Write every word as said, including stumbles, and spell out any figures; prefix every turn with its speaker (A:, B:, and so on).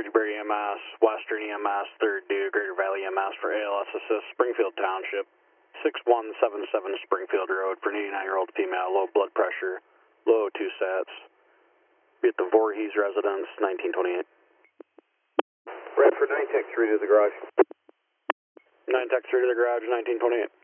A: Fredericksburg E M S, Western E M S, third due, Greater Valley E M S for A L S assist, Springfield Township, six one seven seven Springfield Road for an eighty-nine-year-old female, low blood pressure, low two sats. Be at the Voorhees residence, nineteen twenty-eight.
B: Bradford nine tech three to the garage.
A: nine tech three to the garage, nineteen twenty-eight.